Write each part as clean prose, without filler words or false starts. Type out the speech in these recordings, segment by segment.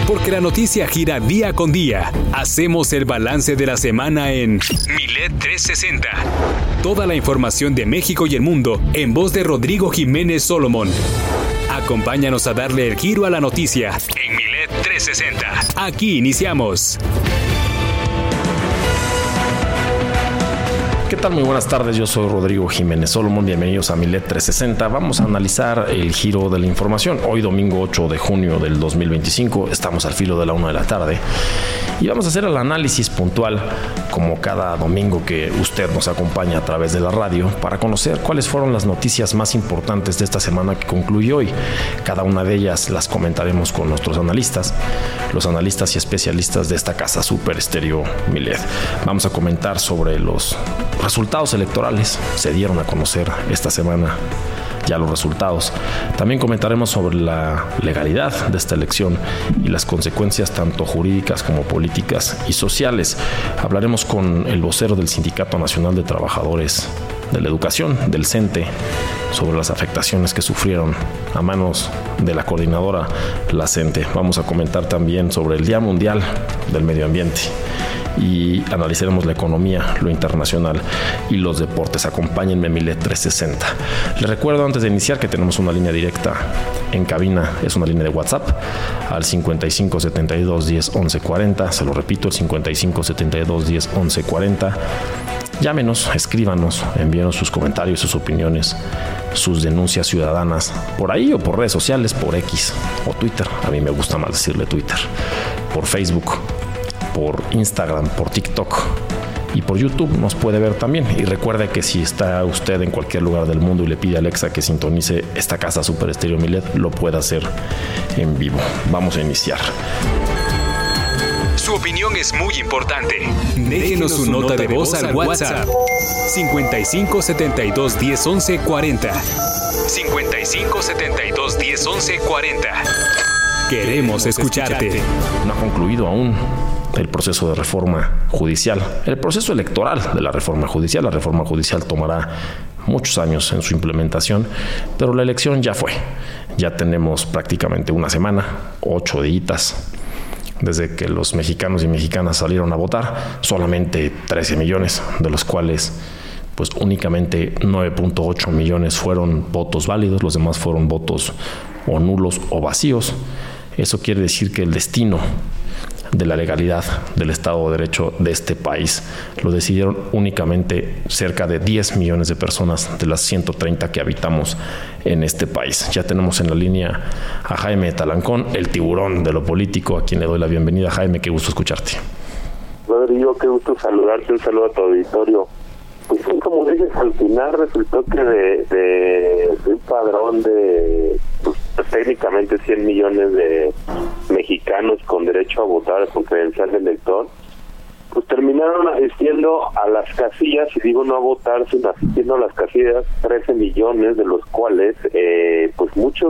Porque la noticia gira día con día. Hacemos el balance de la semana en Milet 360. Toda la información de México y el mundo en voz de Rodrigo Jiménez Solomon. Acompáñanos a darle el giro a la noticia en Milet 360. Aquí iniciamos. ¿Qué tal? Muy buenas tardes, yo soy Rodrigo Jiménez Solomon, bienvenidos a Milet 360. Vamos a analizar el giro de la información. Hoy domingo 8 de junio del 2025, estamos al filo de la 1 de la tarde y vamos a hacer el análisis puntual, como cada domingo que usted nos acompaña a través de la radio, para conocer cuáles fueron las noticias más importantes de esta semana que concluye hoy. Cada una de ellas las comentaremos con nuestros analistas, los analistas y especialistas de esta casa Super Estéreo Milet. Vamos a comentar sobre los resultados electorales. Se dieron a conocer esta semana ya los resultados. También comentaremos sobre la legalidad de esta elección y las consecuencias tanto jurídicas como políticas y sociales. Hablaremos con el vocero del Sindicato Nacional de Trabajadores de la Educación, del CENTE, sobre las afectaciones que sufrieron a manos de la coordinadora, la CENTE. Vamos a comentar también sobre el Día Mundial del Medio Ambiente y analizaremos la economía, lo internacional y los deportes. Acompáñenme, Milet 360. Les recuerdo antes de iniciar que tenemos una línea directa en cabina, es una línea de WhatsApp al 55 72 10 11 40. Se lo repito, el 55 72 10 11 40. Llámenos, escríbanos, envíenos sus comentarios, sus opiniones, sus denuncias ciudadanas por ahí o por redes sociales, por X o Twitter. A mí me gusta más decirle Twitter, por Facebook, por Instagram, por TikTok y por YouTube nos puede ver también. Y recuerde que si está usted en cualquier lugar del mundo y le pide a Alexa que sintonice esta casa Super Estéreo Milet, lo puede hacer en vivo. Vamos a iniciar. Su opinión es muy importante. Déjenos su nota de voz al WhatsApp 55 72 10 11 40. 55 72 10 11 40. Queremos escucharte. No ha concluido aún el proceso de reforma judicial, el proceso electoral de la reforma judicial. La reforma judicial tomará muchos años en su implementación, pero la elección ya fue. Ya tenemos prácticamente una semana, 8 días desde que los mexicanos y mexicanas salieron a votar. Solamente 13 millones, de los cuales pues únicamente 9.8 millones fueron votos válidos, los demás fueron votos o nulos o vacíos. Eso quiere decir que el destino de la legalidad del Estado de Derecho de este país lo decidieron únicamente cerca de 10 millones de personas de las 130 que habitamos en este país. Ya tenemos en la línea a Jaime Talancón, el tiburón de lo político, a quien le doy la bienvenida. Jaime, qué gusto escucharte. Rodrigo, qué gusto saludarte, un saludo a tu auditorio. Pues como dices, al final resultó que de un padrón de técnicamente 100 millones de mexicanos con derecho a votar con credencial de elector, pues terminaron asistiendo a las casillas, y digo no a votar, sino asistiendo a las casillas 13 millones, de los cuales pues muchos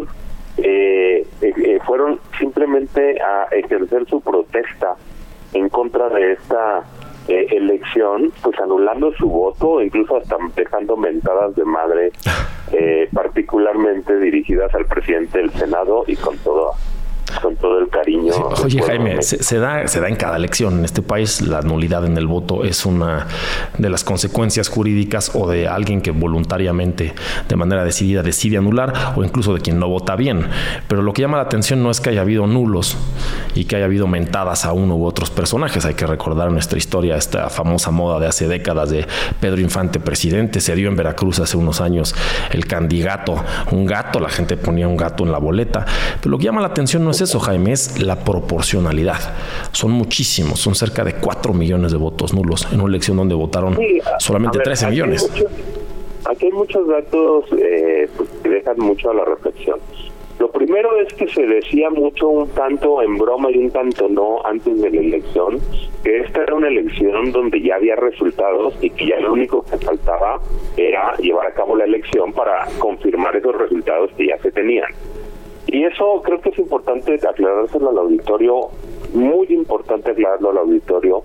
fueron simplemente a ejercer su protesta en contra de esta elección, pues anulando su voto, incluso hasta dejando mentadas de madre, particularmente dirigidas al presidente del Senado y con todo el cariño. Sí. Oye, Jaime, se da en cada elección en este país. La nulidad en el voto es una de las consecuencias jurídicas, o de alguien que voluntariamente, de manera decidida, decide anular, o incluso de quien no vota bien. Pero lo que llama la atención no es que haya habido nulos y que haya habido mentadas a uno u otros personajes. Hay que recordar nuestra historia, esta famosa moda de hace décadas de Pedro Infante presidente. Se dio en Veracruz hace unos años el candidato, un gato, la gente ponía un gato en la boleta. Pero lo que llama la atención no es eso, Jaime, es la proporcionalidad. Son muchísimos, son cerca de 4 millones de votos nulos en una elección donde votaron solamente 13 millones. Aquí hay muchos datos pues, que dejan mucho a la reflexión. Lo primero es que se decía mucho, un tanto en broma y un tanto no, antes de la elección, que esta era una elección donde ya había resultados y que ya lo único que faltaba era llevar a cabo la elección para confirmar esos resultados que ya se tenían. Y eso creo que es importante aclarárselo al auditorio, muy importante aclararlo al auditorio.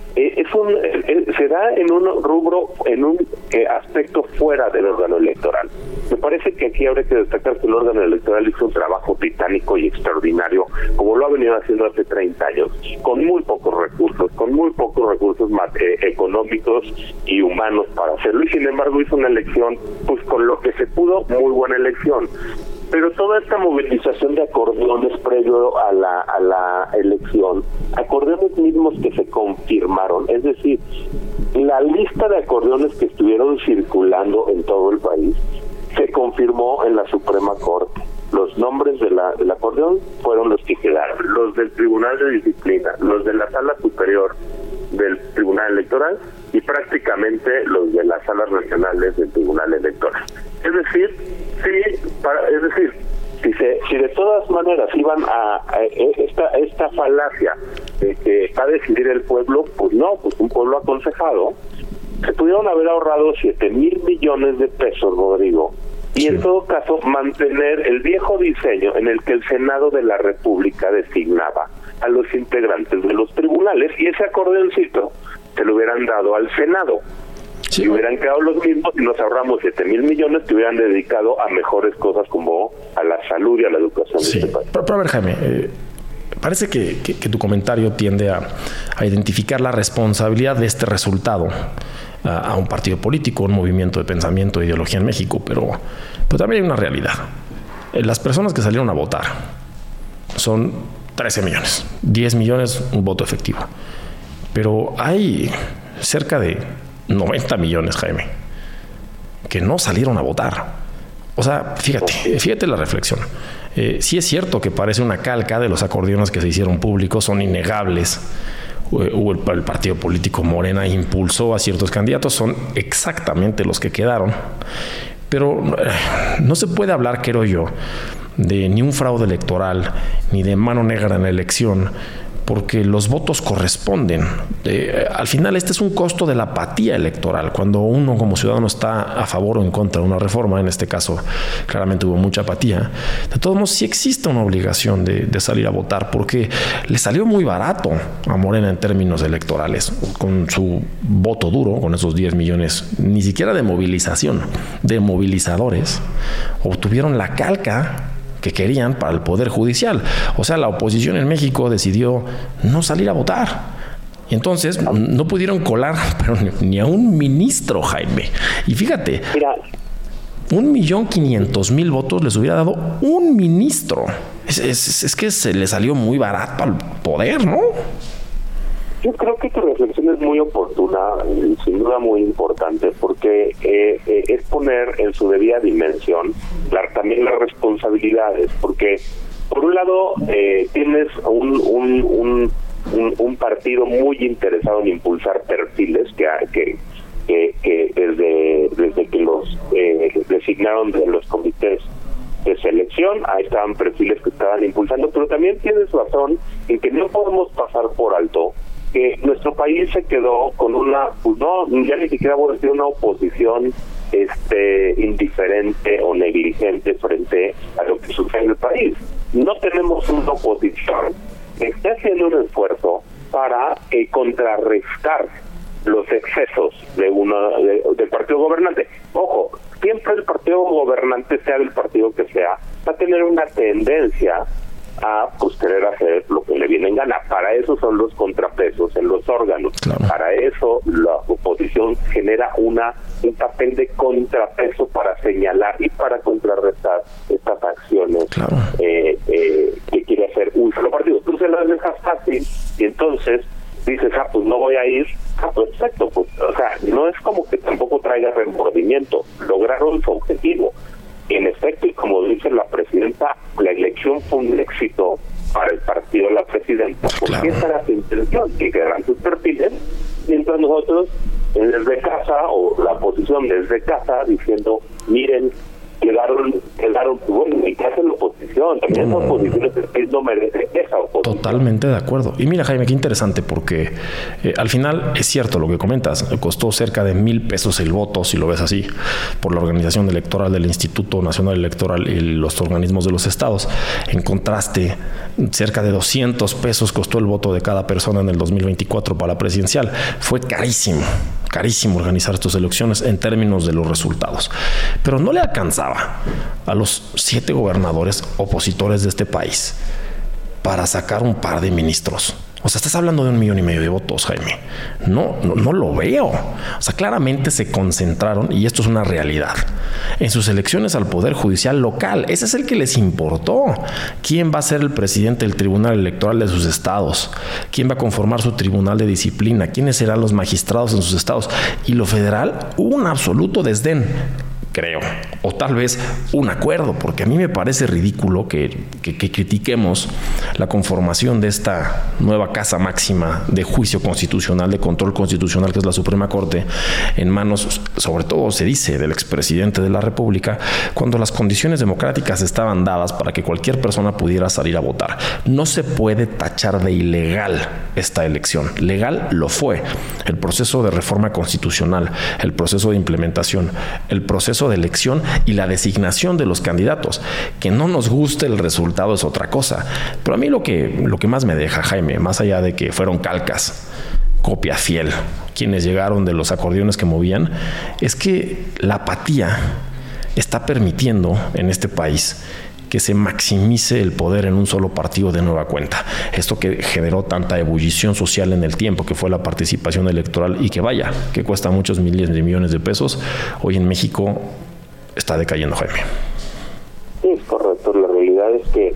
Se da en un rubro, en un aspecto fuera del órgano electoral. Me parece que aquí habría que destacar que el órgano electoral hizo un trabajo titánico y extraordinario como lo ha venido haciendo hace 30 años, con muy pocos recursos económicos y humanos para hacerlo, y sin embargo hizo una elección, pues con lo que se pudo, muy buena elección. Pero toda esta movilización de acordeones previo a la elección, acordeones mismos que se confirmaron, es decir, la lista de acordeones que estuvieron circulando en todo el país se confirmó en la Suprema Corte. Los nombres del acordeón fueron los que quedaron, los del Tribunal de Disciplina, los de la Sala Superior del Tribunal Electoral y prácticamente los de las salas regionales del Tribunal Electoral. Es decir, si de todas maneras iban a esta falacia de que va a decidir el pueblo, pues no, pues un pueblo aconsejado, se pudieron haber ahorrado 7,000 millones de pesos, Rodrigo, y en todo caso mantener el viejo diseño en el que el Senado de la República designaba a los integrantes de los tribunales, y ese acordeoncito se lo hubieran dado al Senado. Sí. Si hubieran quedado los mismos y nos ahorramos 7,000 millones que hubieran dedicado a mejores cosas como a la salud y a la educación de este país. Pero a ver, Jaime, parece que tu comentario tiende a identificar la responsabilidad de este resultado a un partido político, un movimiento de pensamiento e ideología en México, pero también hay una realidad. Las personas que salieron a votar son 13 millones, 10 millones un voto efectivo, pero hay cerca de 90 millones, Jaime, que no salieron a votar. O sea, fíjate la reflexión. Sí es cierto que parece una calca de los acordeones que se hicieron públicos, son innegables. El partido político Morena impulsó a ciertos candidatos, son exactamente los que quedaron. Pero no se puede hablar, creo yo, de ni un fraude electoral, ni de mano negra en la elección, porque los votos corresponden. Al final este es un costo de la apatía electoral. Cuando uno como ciudadano está a favor o en contra de una reforma, en este caso claramente hubo mucha apatía, de todos modos sí existe una obligación de salir a votar, porque le salió muy barato a Morena en términos electorales, con su voto duro, con esos 10 millones, ni siquiera de movilización, de movilizadores, obtuvieron la calca que querían para el Poder Judicial. O sea, la oposición en México decidió no salir a votar. Y entonces no pudieron colar pero ni a un ministro, Jaime. Y fíjate, 1,500,000 votos les hubiera dado un ministro. Es que se le salió muy barato al poder, ¿no? Yo creo que tu reflexión es muy oportuna y sin duda muy importante, porque es poner en su debida dimensión también las responsabilidades, porque por un lado tienes un partido muy interesado en impulsar perfiles que desde que los designaron de los comités de selección, ahí estaban perfiles que estaban impulsando, pero también tienes razón en que no podemos pasar por alto que nuestro país se quedó con una, pues no, ya ni siquiera voy a decir una oposición indiferente o negligente frente a lo que sucede en el país. No tenemos una oposición que esté haciendo un esfuerzo para contrarrestar los excesos del partido gobernante. Ojo, siempre el partido gobernante, sea del partido que sea, va a tener una tendencia a querer hacer lo que le viene en gana. Para eso son los contrapesos en los órganos. Claro. Para eso la oposición genera un papel de contrapeso para señalar y para contrarrestar estas acciones. Claro. Que quiere hacer un solo partido. Tú se las dejas fácil y entonces dices, pues no voy a ir. Perfecto, pues, o sea, no es como que tampoco traiga remordimiento. Lograron su objetivo. En efecto, y como dice la presidenta, la elección fue un éxito para el partido de la presidenta, porque esa era su intención, que quedaran sus perfiles, mientras nosotros desde casa, o la oposición desde casa, diciendo, miren, quedaron bueno, ¿y qué hace la oposición? También esa oposición no merece esa oposición. Totalmente de acuerdo. Y mira, Jaime, qué interesante, porque al final es cierto lo que comentas, costó cerca de 1,000 pesos el voto, si lo ves así, por la organización electoral del Instituto Nacional Electoral y los organismos de los estados. En contraste, cerca de 200 pesos costó el voto de cada persona en el 2024 para la presidencial. Fue carísimo organizar estas elecciones en términos de los resultados. Pero no le alcanzaba a los 7 gobernadores opositores de este país para sacar un par de ministros. O sea, estás hablando de 1,5 millones de votos, Jaime. No lo veo. O sea, claramente se concentraron, y esto es una realidad, en sus elecciones al Poder Judicial local. Ese es el que les importó. ¿Quién va a ser el presidente del Tribunal Electoral de sus estados? ¿Quién va a conformar su Tribunal de Disciplina? ¿Quiénes serán los magistrados en sus estados? Y lo federal, hubo un absoluto desdén, creo, o tal vez un acuerdo, porque a mí me parece ridículo que critiquemos la conformación de esta nueva casa máxima de juicio constitucional, de control constitucional, que es la Suprema Corte, en manos, sobre todo se dice, del expresidente de la República, cuando las condiciones democráticas estaban dadas para que cualquier persona pudiera salir a votar. No se puede tachar de ilegal esta elección. Legal lo fue. El proceso de reforma constitucional, el proceso de implementación, el proceso de elección y la designación de los candidatos. Que no nos guste el resultado es otra cosa. Pero a mí lo que más me deja, Jaime, más allá de que fueron calcas, copia fiel, quienes llegaron de los acordeones que movían, es que la apatía está permitiendo en este país que se maximice el poder en un solo partido de nueva cuenta. Esto que generó tanta ebullición social en el tiempo, que fue la participación electoral, y que vaya, que cuesta muchos miles de millones de pesos, hoy en México está decayendo, Jaime. Sí, es correcto. La realidad es que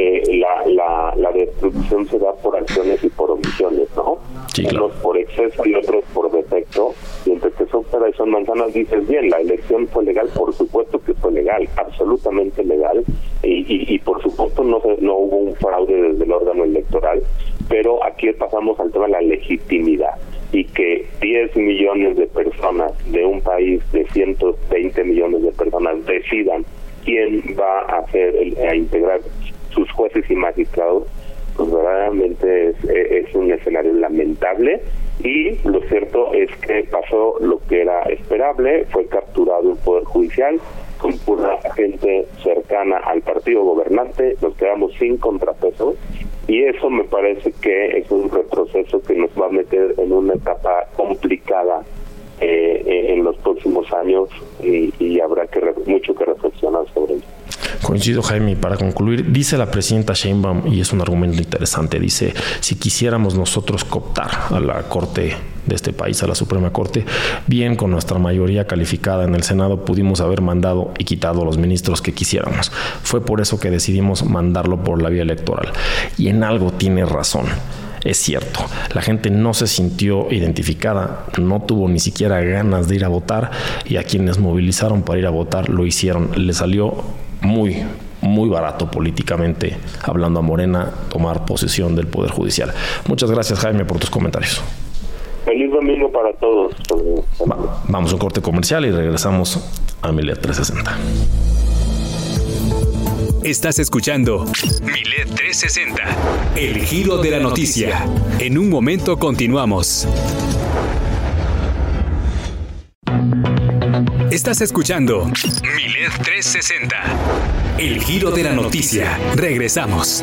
la destrucción se da por acciones y por omisiones, ¿no? Sí, claro. Unos por exceso y otros por defecto. Y entre que son peras y son manzanas, dices bien, la elección fue legal, por supuesto que fue legal, absolutamente legal, y por supuesto no hubo un fraude desde el órgano electoral, pero aquí pasamos al tema de la legitimidad, y que 10 millones de personas de un país de 120 millones de personas decidan quién va a integrar sus jueces y magistrados, pues verdaderamente es un escenario lamentable. Y lo cierto es que pasó lo que era esperable, fue capturado el Poder Judicial con pura gente cercana al partido gobernante, nos quedamos sin contrapesos, y eso me parece que es un retroceso que nos va a meter en una etapa complicada en los próximos años, y habrá mucho que reflexionar sobre ello. Coincido, Jaime, y para concluir, dice la presidenta Sheinbaum, y es un argumento interesante, dice, si quisiéramos nosotros cooptar a la Corte de este país, a la Suprema Corte, bien, con nuestra mayoría calificada en el Senado pudimos haber mandado y quitado a los ministros que quisiéramos. Fue por eso que decidimos mandarlo por la vía electoral. Y en algo tiene razón. Es cierto, la gente no se sintió identificada, no tuvo ni siquiera ganas de ir a votar, y a quienes movilizaron para ir a votar lo hicieron. Le salió muy, muy barato políticamente hablando a Morena tomar posesión del Poder Judicial. Muchas gracias, Jaime, por tus comentarios. Feliz domingo para todos. Vamos a un corte comercial y regresamos a Milet 360. Estás escuchando Milet 360, el giro de la noticia. En un momento continuamos. Estás escuchando Milet 360, el giro de la noticia. Regresamos.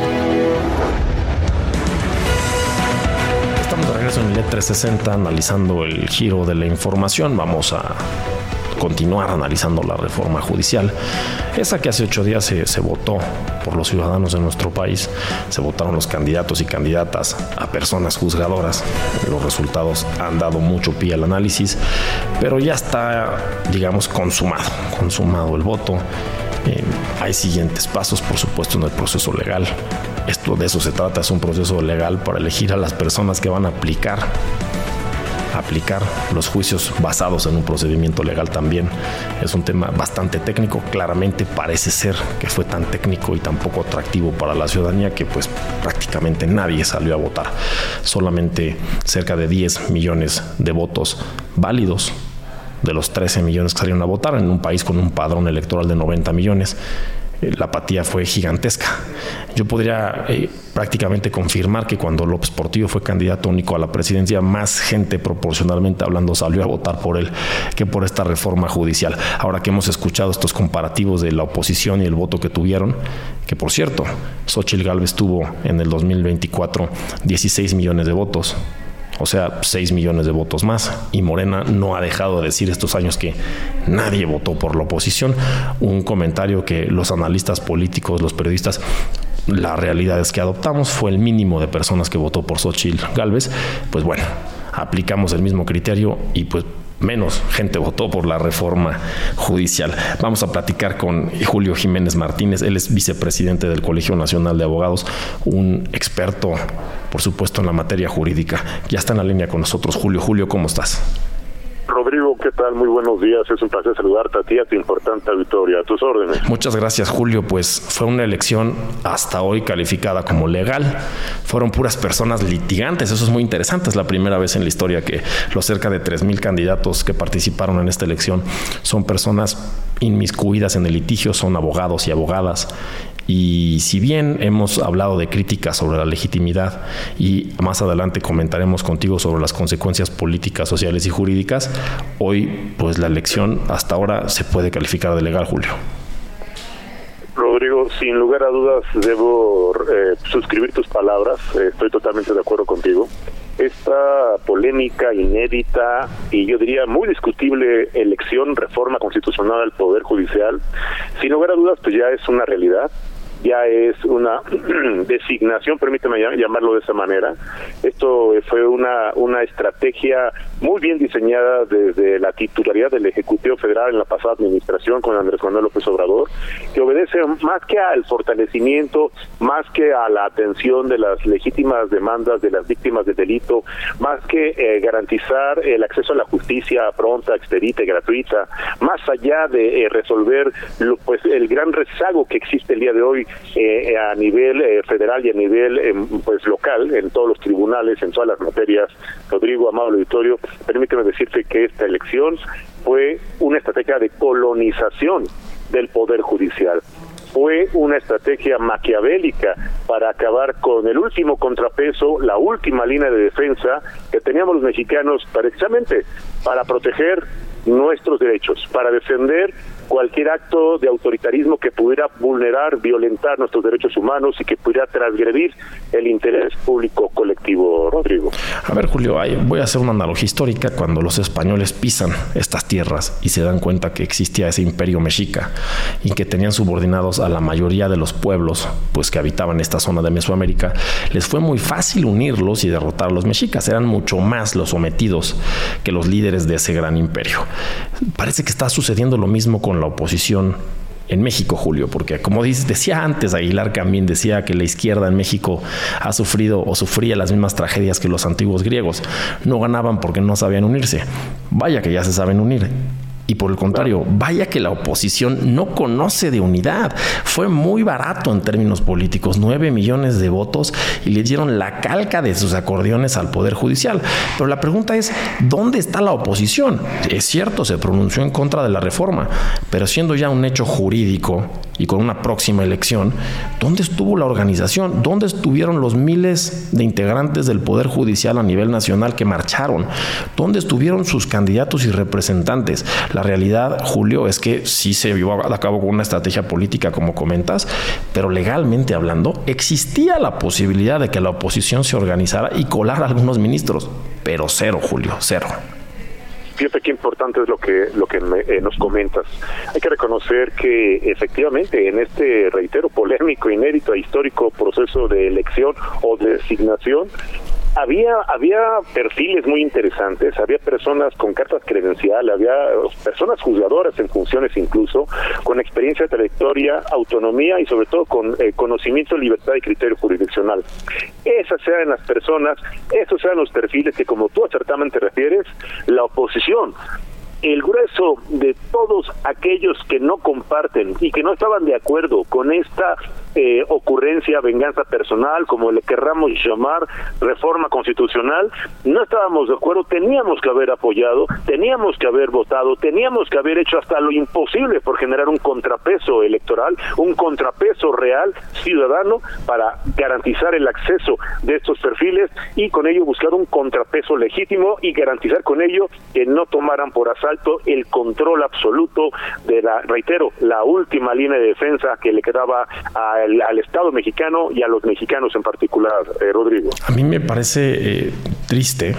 Estamos de regreso en Milet 360 analizando el giro de la información. Vamos a continuar analizando la reforma judicial, esa que hace 8 días se votó por los ciudadanos de nuestro país. Se votaron los candidatos y candidatas a personas juzgadoras. Los resultados han dado mucho pie al análisis, pero ya está, digamos, consumado el voto. Hay siguientes pasos, por supuesto, en el proceso legal. De eso se trata, es un proceso legal para elegir a las personas que van a aplicar los juicios basados en un procedimiento legal. También es un tema bastante técnico. Claramente parece ser que fue tan técnico y tan poco atractivo para la ciudadanía que pues prácticamente nadie salió a votar. Solamente cerca de 10 millones de votos válidos de los 13 millones que salieron a votar en un país con un padrón electoral de 90 millones. La apatía fue gigantesca. Yo podría prácticamente confirmar que cuando López Portillo fue candidato único a la presidencia, más gente proporcionalmente hablando salió a votar por él que por esta reforma judicial. Ahora que hemos escuchado estos comparativos de la oposición y el voto que tuvieron, que por cierto, Xóchitl Gálvez tuvo en el 2024 16 millones de votos. O sea, 6 millones de votos más. Y Morena no ha dejado de decir estos años que nadie votó por la oposición. Un comentario que los analistas políticos, los periodistas, la realidad es que adoptamos fue el mínimo de personas que votó por Xóchitl Gálvez. Pues bueno, aplicamos el mismo criterio y pues menos gente votó por la reforma judicial. Vamos a platicar con Julio Jiménez Martínez. Él es vicepresidente del Colegio Nacional de Abogados, un experto, por supuesto, en la materia jurídica. Ya está en la línea con nosotros. Julio, ¿cómo estás? Rodrigo, ¿qué tal? Muy buenos días. Es un placer saludarte a ti, a tu importante auditorio. A tus órdenes. Muchas gracias, Julio. Pues fue una elección hasta hoy calificada como legal. Fueron puras personas litigantes. Eso es muy interesante. Es la primera vez en la historia que los cerca de 3,000 candidatos que participaron en esta elección son personas inmiscuidas en el litigio, son abogados y abogadas. Y si bien hemos hablado de críticas sobre la legitimidad y más adelante comentaremos contigo sobre las consecuencias políticas, sociales y jurídicas, hoy pues la elección hasta ahora se puede calificar de legal, Julio. Rodrigo, sin lugar a dudas debo suscribir tus palabras, estoy totalmente de acuerdo contigo. Esta polémica, inédita y yo diría muy discutible elección, reforma constitucional al Poder Judicial, sin lugar a dudas pues ya es una realidad. Ya es una designación, permíteme llamarlo de esa manera. Esto fue una estrategia muy bien diseñada desde la titularidad del Ejecutivo Federal en la pasada administración con Andrés Manuel López Obrador, que obedece más que al fortalecimiento, más que a la atención de las legítimas demandas de las víctimas del delito, más que garantizar el acceso a la justicia pronta, expedita y gratuita, más allá de resolver pues el gran rezago que existe el día de hoy a nivel federal y a nivel pues local, en todos los tribunales, en todas las materias. Rodrigo, amable auditorio, permíteme decirte que esta elección fue una estrategia de colonización del Poder Judicial. Fue una estrategia maquiavélica para acabar con el último contrapeso, la última línea de defensa que teníamos los mexicanos precisamente para proteger nuestros derechos, para defender cualquier acto de autoritarismo que pudiera vulnerar, violentar nuestros derechos humanos y que pudiera transgredir el interés público colectivo, Rodrigo. A ver, Julio, voy a hacer una analogía histórica. Cuando los españoles pisan estas tierras y se dan cuenta que existía ese imperio mexica y que tenían subordinados a la mayoría de los pueblos pues que habitaban esta zona de Mesoamérica, les fue muy fácil unirlos y derrotar a los mexicas. Eran mucho más los sometidos que los líderes de ese gran imperio. Parece que está sucediendo lo mismo con la oposición en México, Julio, porque como decía antes Aguilar Camín, decía que la izquierda en México ha sufrido o sufría las mismas tragedias que los antiguos griegos. No ganaban porque no sabían unirse. Vaya que ya se saben unir. Y por el contrario, vaya que la oposición no conoce de unidad. Fue muy barato en términos políticos, 9 millones de votos y le dieron la calca de sus acordeones al Poder Judicial. Pero la pregunta es, ¿dónde está la oposición? Es cierto, se pronunció en contra de la reforma, pero siendo ya un hecho jurídico y con una próxima elección, ¿dónde estuvo la organización? ¿Dónde estuvieron los miles de integrantes del Poder Judicial a nivel nacional que marcharon? ¿Dónde estuvieron sus candidatos y representantes? La realidad, Julio, es que sí se llevó a cabo con una estrategia política, como comentas, pero legalmente hablando, existía la posibilidad de que la oposición se organizara y colara a algunos ministros, pero cero, Julio, cero. Fíjate qué importante es lo que nos comentas. Hay que reconocer que efectivamente en este, reitero, polémico, inédito e histórico proceso de elección o de designación, había perfiles muy interesantes, había personas con cartas credenciales, había personas juzgadoras en funciones incluso, con experiencia, trayectoria, autonomía y sobre todo con conocimiento, libertad y criterio jurisdiccional. Esas eran las personas, esos eran los perfiles que, como tú acertadamente refieres, la oposición, el grueso de todos aquellos que no comparten y que no estaban de acuerdo con esta ocurrencia, venganza personal, como le querramos llamar, reforma constitucional, no estábamos de acuerdo, teníamos que haber apoyado, teníamos que haber votado, teníamos que haber hecho hasta lo imposible por generar un contrapeso electoral, un contrapeso real, ciudadano, para garantizar el acceso de estos perfiles y con ello buscar un contrapeso legítimo y garantizar con ello que no tomaran por asalto el control absoluto de la última línea de defensa que le quedaba al Estado mexicano y a los mexicanos en particular, Rodrigo. A mí me parece triste,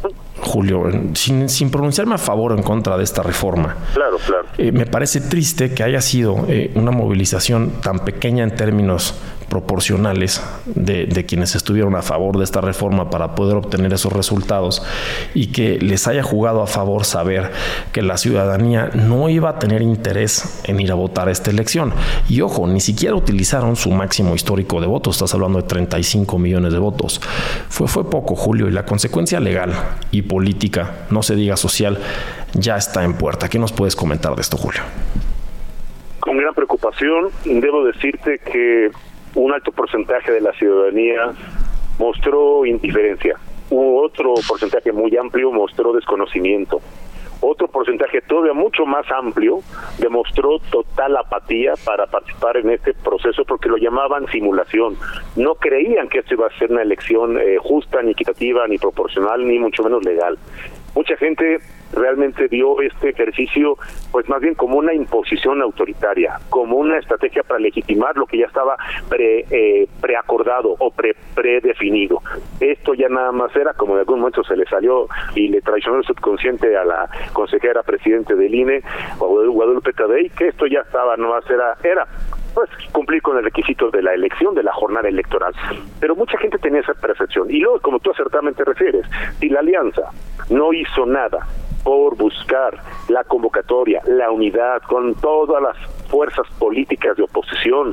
Julio, sin pronunciarme a favor o en contra de esta reforma. Claro. Me parece triste que haya sido una movilización tan pequeña en términos proporcionales de quienes estuvieron a favor de esta reforma para poder obtener esos resultados, y que les haya jugado a favor saber que la ciudadanía no iba a tener interés en ir a votar a esta elección. Y ojo, ni siquiera utilizaron su máximo histórico de votos, estás hablando de 35 millones de votos. Fue poco, Julio, y la consecuencia legal y política, no se diga social, ya está en puerta. ¿Qué nos puedes comentar de esto, Julio? Con gran preocupación, debo decirte que un alto porcentaje de la ciudadanía mostró indiferencia. Otro porcentaje muy amplio mostró desconocimiento. Otro porcentaje todavía mucho más amplio demostró total apatía para participar en este proceso, porque lo llamaban simulación. No creían que esto iba a ser una elección justa, ni equitativa, ni proporcional, ni mucho menos legal. Mucha gente realmente vio este ejercicio pues más bien como una imposición autoritaria, como una estrategia para legitimar lo que ya estaba preacordado o predefinido. Esto ya nada más era, como en algún momento se le salió y le traicionó el subconsciente a la consejera presidente del INE, Guadalupe Tadei, que esto ya estaba, no más era pues cumplir con el requisito de la elección, de la jornada electoral. Pero mucha gente tenía esa percepción. Y luego, como tú acertadamente refieres, si la alianza no hizo nada por buscar la convocatoria, la unidad con todas las fuerzas políticas de oposición,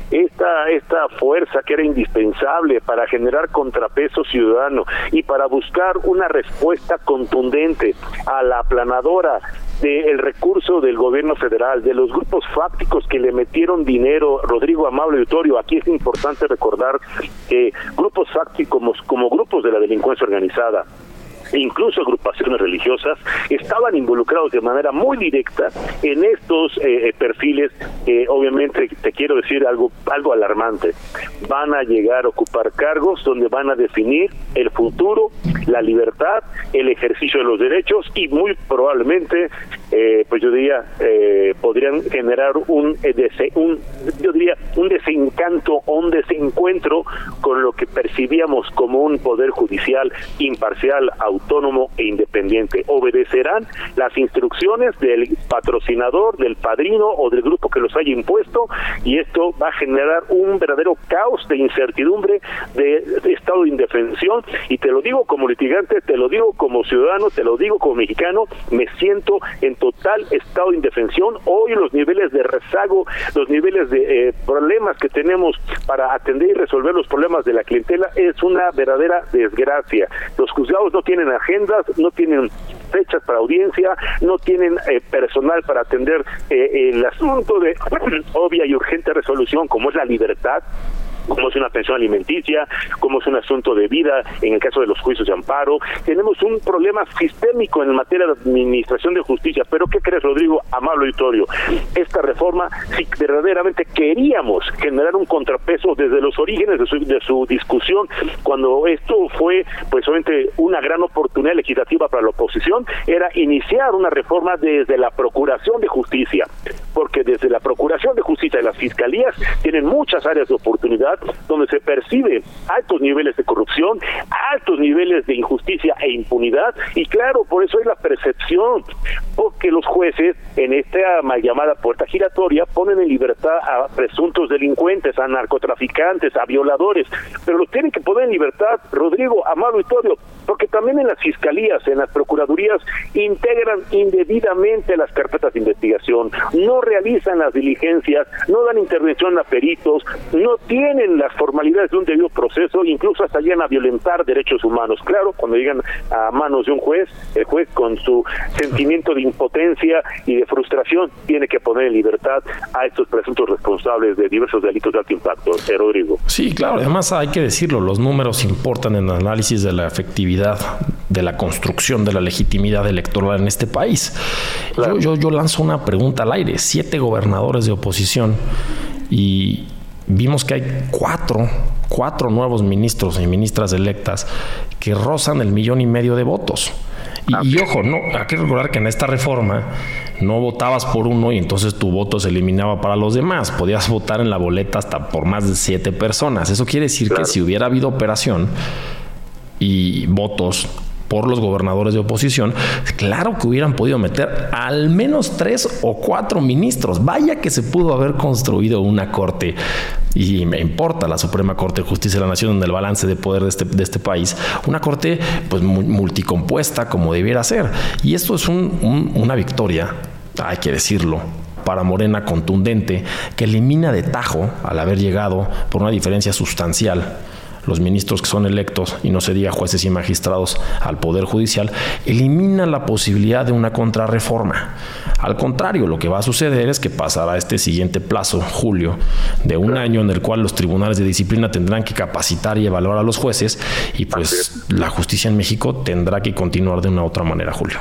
esta fuerza que era indispensable para generar contrapeso ciudadano y para buscar una respuesta contundente a la aplanadora del recurso del gobierno federal, de los grupos fácticos que le metieron dinero, Rodrigo, Amable Auditorio. Aquí es importante recordar que grupos fácticos como grupos de la delincuencia organizada, incluso agrupaciones religiosas, estaban involucrados de manera muy directa en estos perfiles que obviamente, te quiero decir algo alarmante, van a llegar a ocupar cargos donde van a definir el futuro, la libertad, el ejercicio de los derechos, y muy probablemente pues yo diría podrían generar un desencanto o un desencuentro con lo que percibíamos como un poder judicial imparcial, autónomo e independiente. Obedecerán las instrucciones del patrocinador, del padrino o del grupo que los haya impuesto, y esto va a generar un verdadero caos de incertidumbre, de estado de indefensión. Y te lo digo como litigante, te lo digo como ciudadano, te lo digo como mexicano, me siento en total estado de indefensión. Hoy los niveles de rezago, los niveles de problemas que tenemos para atender y resolver los problemas de la clientela es una verdadera desgracia. Los juzgados no tienen agendas, no tienen fechas para audiencia, no tienen personal para atender el asunto de obvia y urgente resolución, como es la libertad, como es una pensión alimenticia, como es un asunto de vida en el caso de los juicios de amparo. Tenemos un problema sistémico en materia de administración de justicia. Pero ¿qué crees, Rodrigo, amable auditorio? Esta reforma, si verdaderamente queríamos generar un contrapeso desde los orígenes de su discusión, cuando esto fue pues obviamente una gran oportunidad legislativa para la oposición, era iniciar una reforma desde la Procuración de Justicia, porque desde la Procuración de Justicia y las fiscalías tienen muchas áreas de oportunidad donde se percibe altos niveles de corrupción, altos niveles de injusticia e impunidad, y claro, por eso hay la percepción, porque los jueces en esta mal llamada puerta giratoria ponen en libertad a presuntos delincuentes, a narcotraficantes, a violadores, pero los tienen que poner en libertad, Rodrigo, amado auditorio, porque también en las fiscalías, en las procuradurías, integran indebidamente las carpetas de investigación, no realizan las diligencias, no dan intervención a peritos, no tienen las formalidades de un debido proceso, incluso hasta llegan a violentar derechos humanos. Claro, cuando llegan a manos de un juez, el juez con su sentimiento de impotencia y de frustración tiene que poner en libertad a estos presuntos responsables de diversos delitos de alto impacto. Rodrigo. Sí, claro, además hay que decirlo, los números importan en el análisis de la efectividad de la construcción de la legitimidad electoral en este país. Claro. Yo lanzo una pregunta al aire. 7 gobernadores de oposición y vimos que hay cuatro nuevos ministros y ministras electas que rozan el 1.5 millones de votos. Y ojo, no, hay que recordar que en esta reforma no votabas por uno y entonces tu voto se eliminaba para los demás. Podías votar en la boleta hasta por más de 7 personas. Eso quiere decir que si hubiera habido operación y votos por los gobernadores de oposición, claro que hubieran podido meter al menos 3 o 4 ministros. Vaya que se pudo haber construido una corte y me importa la Suprema Corte de Justicia de la Nación en el balance de poder de este país, una corte pues multicompuesta como debiera ser. Y esto es una victoria, hay que decirlo, para Morena contundente, que elimina de tajo, al haber llegado por una diferencia sustancial, los ministros que son electos, y no se diga jueces y magistrados, al Poder Judicial, elimina la posibilidad de una contrarreforma. Al contrario, lo que va a suceder es que pasará este siguiente plazo, julio, de un año en el cual los tribunales de disciplina tendrán que capacitar y evaluar a los jueces, y pues la justicia en México tendrá que continuar de una u otra manera, Julio.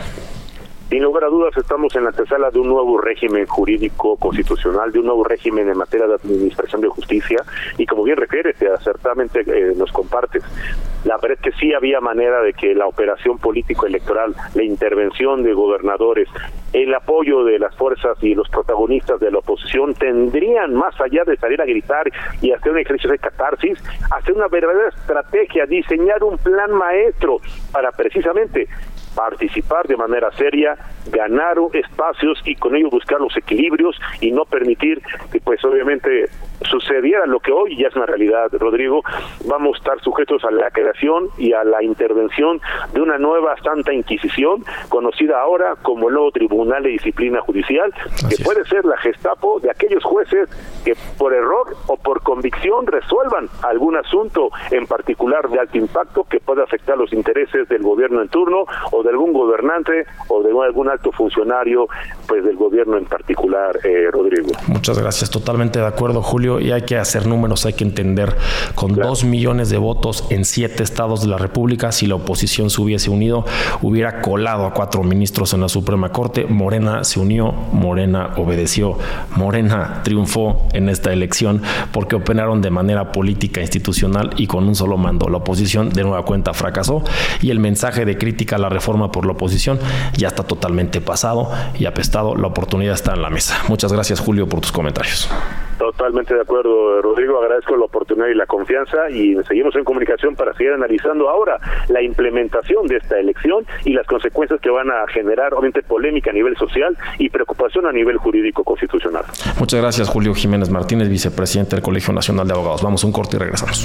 Sin lugar a dudas, estamos en la antesala de un nuevo régimen jurídico constitucional, de un nuevo régimen en materia de administración de justicia, y como bien refieres, acertadamente nos compartes, la verdad es que sí había manera de que la operación político-electoral, la intervención de gobernadores, el apoyo de las fuerzas y los protagonistas de la oposición tendrían, más allá de salir a gritar y hacer un ejercicio de catarsis, hacer una verdadera estrategia, diseñar un plan maestro para precisamente participar de manera seria, ganar espacios y con ello buscar los equilibrios y no permitir que pues obviamente sucediera lo que hoy ya es una realidad, Rodrigo. Vamos a estar sujetos a la creación y a la intervención de una nueva Santa Inquisición, conocida ahora como el nuevo Tribunal de Disciplina Judicial, que puede ser la Gestapo de aquellos jueces que por error o por convicción resuelvan algún asunto en particular de alto impacto que pueda afectar los intereses del gobierno en turno o de algún gobernante o de algún alto funcionario pues del gobierno en particular, Rodrigo. Muchas gracias, totalmente de acuerdo, Julio, y hay que hacer números, hay que entender, con 2 millones de votos en 7 estados de la República, si la oposición se hubiese unido, hubiera colado a 4 ministros en la Suprema Corte. Morena se unió, Morena obedeció, Morena triunfó en esta elección porque operaron de manera política, institucional y con un solo mando. La oposición de nueva cuenta fracasó y el mensaje de crítica a la reforma por la oposición ya está totalmente pasado y apestado. La oportunidad está en la mesa. Muchas gracias, Julio, por tus comentarios. Totalmente de acuerdo, Rodrigo. Agradezco la oportunidad y la confianza y seguimos en comunicación para seguir analizando ahora la implementación de esta elección y las consecuencias que van a generar, obviamente, polémica a nivel social y preocupación a nivel jurídico constitucional. Muchas gracias, Julio Jiménez Martínez, vicepresidente del Colegio Nacional de Abogados. Vamos a un corte y regresamos.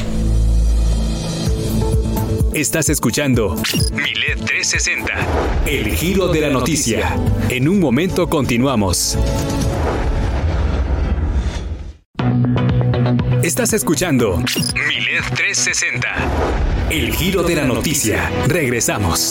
Estás escuchando Milet 360, el giro de la noticia. En un momento continuamos. Estás escuchando Milet 360, el giro de la noticia. Regresamos.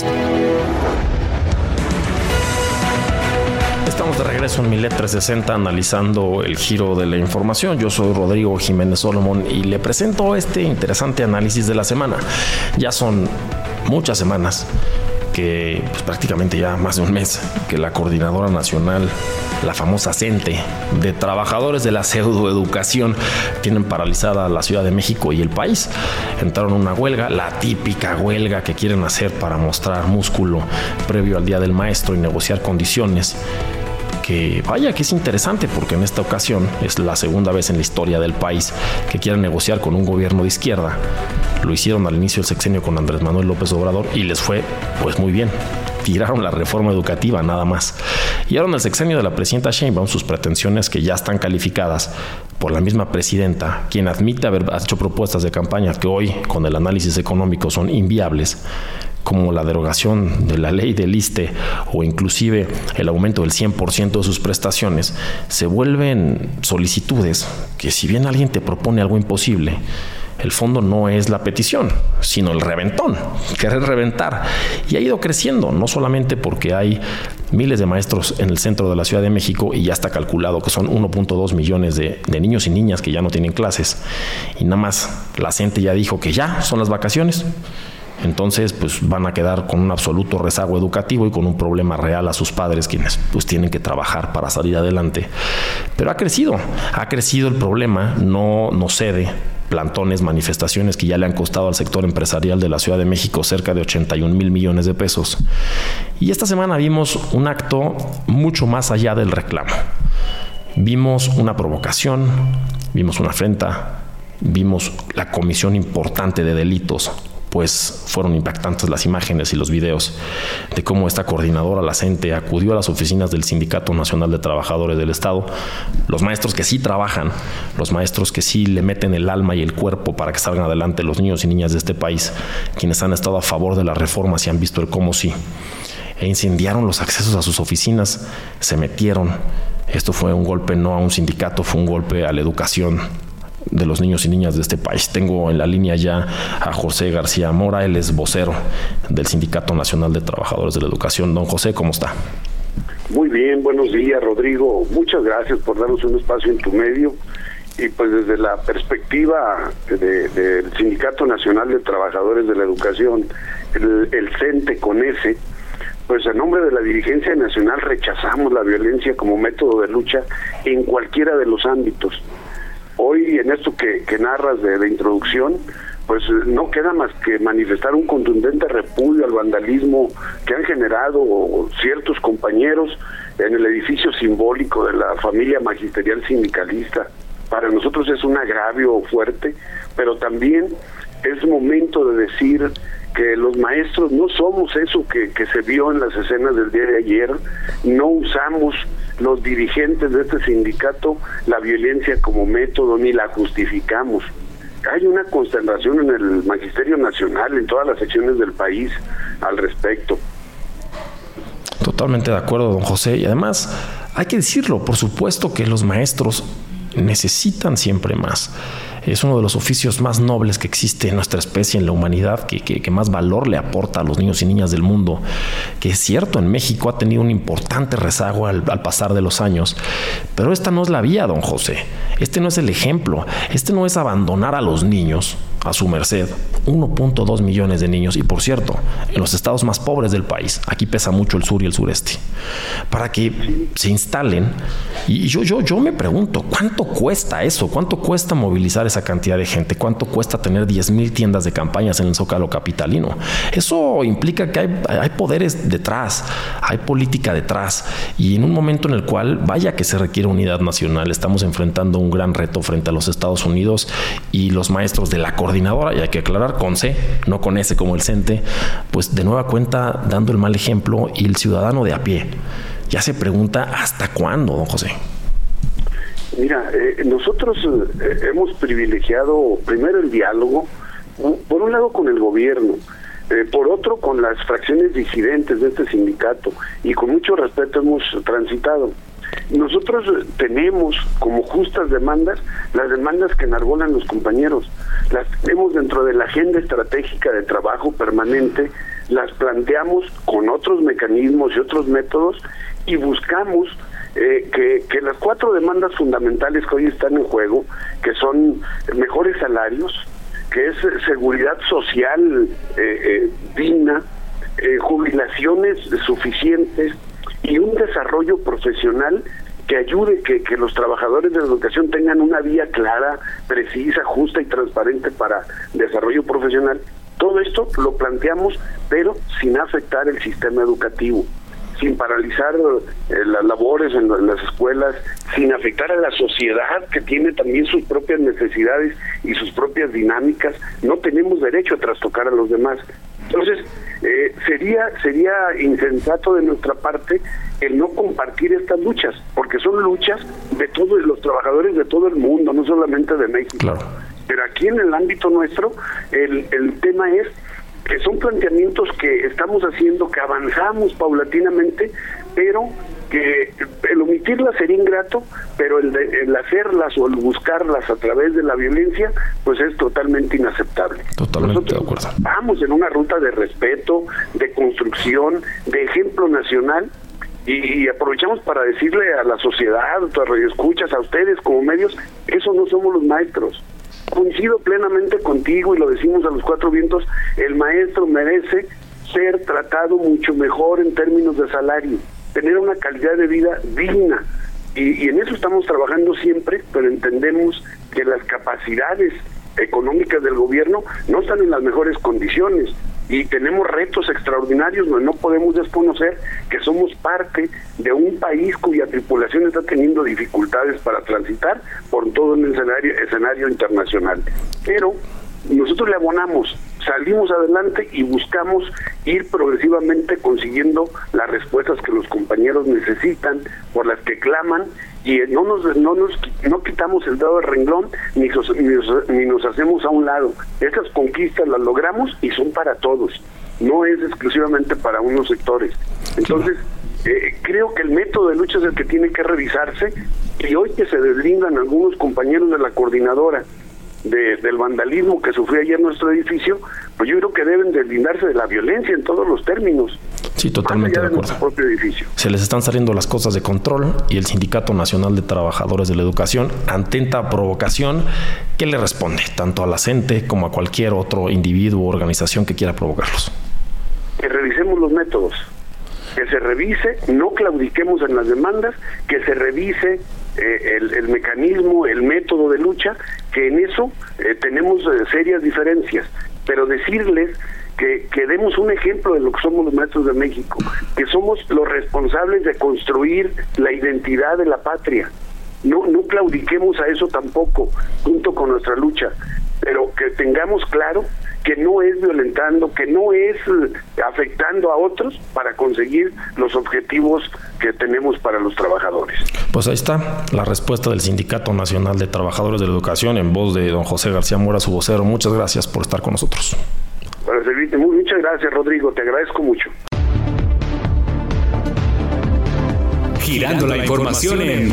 Estamos de regreso en Milet 360 analizando el giro de la información. Yo soy Rodrigo Jiménez Solomon y le presento este interesante análisis de la semana. Ya son muchas semanas que pues prácticamente ya más de un mes que la Coordinadora Nacional, la famosa CENTE, de trabajadores de la pseudoeducación, tienen paralizada la Ciudad de México y el país. Entraron a una huelga, la típica huelga que quieren hacer para mostrar músculo previo al Día del Maestro y negociar condiciones. Que vaya que es interesante porque en esta ocasión es la segunda vez en la historia del país que quieren negociar con un gobierno de izquierda. Lo hicieron al inicio del sexenio con Andrés Manuel López Obrador y les fue pues muy bien. Tiraron la reforma educativa nada más. Y ahora en el sexenio de la presidenta Sheinbaum, sus pretensiones que ya están calificadas por la misma presidenta, quien admite haber hecho propuestas de campaña que hoy con el análisis económico son inviables, como la derogación de la ley del ISSSTE o inclusive el aumento del 100% de sus prestaciones, se vuelven solicitudes que si bien alguien te propone algo imposible, el fondo no es la petición, sino el reventón, querer reventar. Y ha ido creciendo, no solamente porque hay miles de maestros en el centro de la Ciudad de México y ya está calculado que son 1.2 millones de niños y niñas que ya no tienen clases. Y nada más la CENTE ya dijo que ya son las vacaciones. Entonces, pues van a quedar con un absoluto rezago educativo y con un problema real a sus padres, quienes pues tienen que trabajar para salir adelante. Pero ha crecido el problema, no cede. Plantones, manifestaciones que ya le han costado al sector empresarial de la Ciudad de México cerca de 81,000 millones de pesos. Y esta semana vimos un acto mucho más allá del reclamo. Vimos una provocación, vimos una afrenta, vimos la comisión importante de delitos pues fueron impactantes las imágenes y los videos de cómo esta coordinadora, la CENTE, acudió a las oficinas del Sindicato Nacional de Trabajadores del Estado, los maestros que sí trabajan, los maestros que sí le meten el alma y el cuerpo para que salgan adelante los niños y niñas de este país, quienes han estado a favor de las reformas y han visto el cómo sí, e incendiaron los accesos a sus oficinas, se metieron. Esto fue un golpe no a un sindicato, fue un golpe a la educación de los niños y niñas de este país. Tengo en la línea ya a José García Mora, él es vocero del Sindicato Nacional de Trabajadores de la Educación. Don José, ¿cómo está? Muy bien, buenos días, Rodrigo. Muchas gracias por darnos un espacio en tu medio. Y pues desde la perspectiva del Sindicato Nacional de Trabajadores de la Educación, el CENTE con S, pues en nombre de la dirigencia nacional rechazamos la violencia como método de lucha en cualquiera de los ámbitos. Hoy, en esto que narras de introducción, pues no queda más que manifestar un contundente repudio al vandalismo que han generado ciertos compañeros en el edificio simbólico de la familia magisterial sindicalista. Para nosotros es un agravio fuerte, pero también es momento de decir que los maestros no somos eso que se vio en las escenas del día de ayer, no usamos los dirigentes de este sindicato la violencia como método ni la justificamos. Hay una consternación en el Magisterio Nacional, en todas las secciones del país al respecto. Totalmente de acuerdo, don José, y además hay que decirlo, por supuesto que los maestros necesitan siempre más. Es uno de los oficios más nobles que existe en nuestra especie, en la humanidad, que más valor le aporta a los niños y niñas del mundo, que es cierto, en México ha tenido un importante rezago al pasar de los años, pero esta no es la vía, don José, este no es el ejemplo, este no es abandonar a los niños a su merced, 1.2 millones de niños, y por cierto, en los estados más pobres del país, aquí pesa mucho el sur y el sureste, para que se instalen, y yo me pregunto, ¿cuánto cuesta eso? ¿Cuánto cuesta movilizar esa cantidad de gente? ¿Cuánto cuesta tener 10,000 tiendas de campañas en el Zócalo capitalino? Eso implica que hay poderes detrás, hay política detrás, y en un momento en el cual, vaya que se requiere unidad nacional, estamos enfrentando un gran reto frente a los Estados Unidos y los maestros de la coordinadora, y hay que aclarar, con C, no con S como el CENTE, pues de nueva cuenta dando el mal ejemplo, y el ciudadano de a pie ya se pregunta ¿hasta cuándo, don José? Mira, nosotros hemos privilegiado primero el diálogo, por un lado con el gobierno, por otro con las fracciones disidentes de este sindicato, y con mucho respeto hemos transitado. Nosotros tenemos como justas demandas las demandas que enarbolan los compañeros, las tenemos dentro de la agenda estratégica de trabajo permanente, las planteamos con otros mecanismos y otros métodos, y buscamos que las 4 demandas fundamentales que hoy están en juego, que son mejores salarios, que es seguridad social digna, jubilaciones suficientes y un desarrollo profesional que ayude que los trabajadores de la educación tengan una vía clara, precisa, justa y transparente para desarrollo profesional. Todo esto lo planteamos, pero sin afectar el sistema educativo, sin paralizar las labores en las escuelas, sin afectar a la sociedad que tiene también sus propias necesidades y sus propias dinámicas. No tenemos derecho a trastocar a los demás. Entonces, sería insensato de nuestra parte el no compartir estas luchas, porque son luchas de todos los trabajadores de todo el mundo, no solamente de México. Claro. Pero aquí en el ámbito nuestro, el tema es que son planteamientos que estamos haciendo, que avanzamos paulatinamente, pero que el omitirlas sería ingrato, pero el hacerlas o el buscarlas a través de la violencia, pues es totalmente inaceptable. Totalmente de acuerdo. Vamos en una ruta de respeto, de construcción, de ejemplo nacional, y aprovechamos para decirle a la sociedad, a tus radioescuchas, a ustedes como medios, eso no somos los maestros. Coincido plenamente contigo y lo decimos a los 4 vientos, el maestro merece ser tratado mucho mejor en términos de salario, tener una calidad de vida digna, y en eso estamos trabajando siempre, pero entendemos que las capacidades económicas del gobierno no están en las mejores condiciones, y tenemos retos extraordinarios. No podemos desconocer que somos parte de un país cuya tripulación está teniendo dificultades para transitar por todo el escenario internacional, pero nosotros le abonamos salimos adelante y buscamos ir progresivamente consiguiendo las respuestas que los compañeros necesitan, por las que claman, y no quitamos el dedo del renglón ni nos hacemos a un lado. Estas conquistas las logramos y son para todos, no es exclusivamente para unos sectores. Entonces, creo que el método de lucha es el que tiene que revisarse, y hoy que se deslindan algunos compañeros de la coordinadora del vandalismo que sufrió ayer nuestro edificio, pues yo creo que deben deslindarse de la violencia en todos los términos. Sí, totalmente de acuerdo. Propio edificio. Se les están saliendo las cosas de control y el Sindicato Nacional de Trabajadores de la Educación, ante esta provocación, ¿qué le responde? Tanto a la CENTE como a cualquier otro individuo o organización que quiera provocarlos. Que revisemos los métodos, que se revise, no claudiquemos en las demandas, que se revise el mecanismo, el método de lucha, que en eso tenemos serias diferencias, pero decirles que demos un ejemplo de lo que somos los maestros de México, que somos los responsables de construir la identidad de la patria. No claudiquemos a eso tampoco, junto con nuestra lucha, pero que tengamos claro que no es violentando, que no es afectando a otros para conseguir los objetivos que tenemos para los trabajadores. Pues ahí está la respuesta del Sindicato Nacional de Trabajadores de la Educación en voz de don José García Mora, su vocero. Muchas gracias por estar con nosotros. Para servirte, muchas gracias, Rodrigo, te agradezco mucho. Girando la información en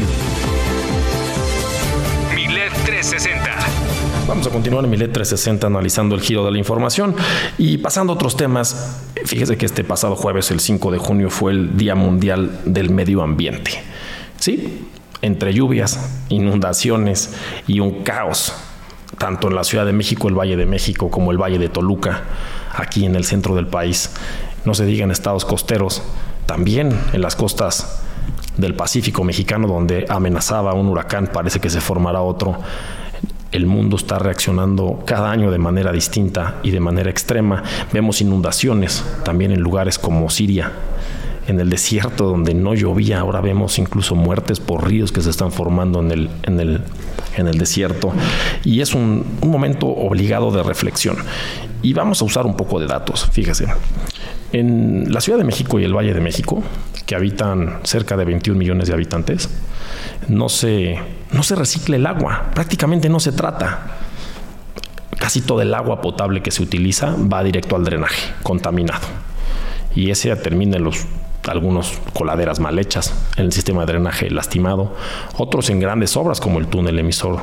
Milet 360. Vamos a continuar en Milet 360 analizando el giro de la información y pasando a otros temas. Fíjese que este pasado jueves, el 5 de junio, fue el Día Mundial del Medio Ambiente. Sí, entre lluvias, inundaciones y un caos, tanto en la Ciudad de México, el Valle de México, como el Valle de Toluca, aquí en el centro del país. No se diga en estados costeros, también en las costas del Pacífico mexicano, donde amenazaba un huracán, parece que se formará otro. El mundo está reaccionando cada año de manera distinta y de manera extrema. Vemos inundaciones también en lugares como Siria, en el desierto donde no llovía. Ahora vemos incluso muertes por ríos que se están formando en el desierto. Y es un momento obligado de reflexión. Y vamos a usar un poco de datos. Fíjese, en la Ciudad de México y el Valle de México, que habitan cerca de 21 millones de habitantes, no se recicla el agua, prácticamente no se trata. Casi todo el agua potable que se utiliza va directo al drenaje, contaminado. Y ese termina en algunos coladeras mal hechas, en el sistema de drenaje lastimado, otros en grandes obras como el túnel emisor,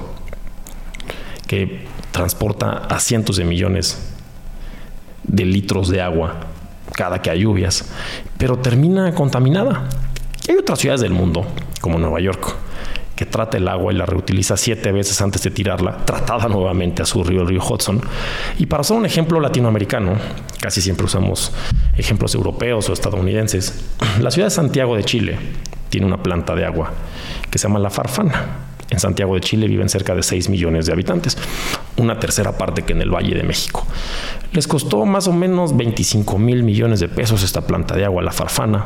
que transporta a cientos de millones de litros de agua cada que hay lluvias, pero termina contaminada. Y hay otras ciudades del mundo, como Nueva York, que trata el agua y la reutiliza 7 veces antes de tirarla, tratada nuevamente a su río, el río Hudson. Y para usar un ejemplo latinoamericano, casi siempre usamos ejemplos europeos o estadounidenses, la ciudad de Santiago de Chile tiene una planta de agua que se llama La Farfana. En Santiago de Chile viven cerca de 6 millones de habitantes, una tercera parte que en el Valle de México. Les costó más o menos 25 mil millones de pesos esta planta de agua, La Farfana,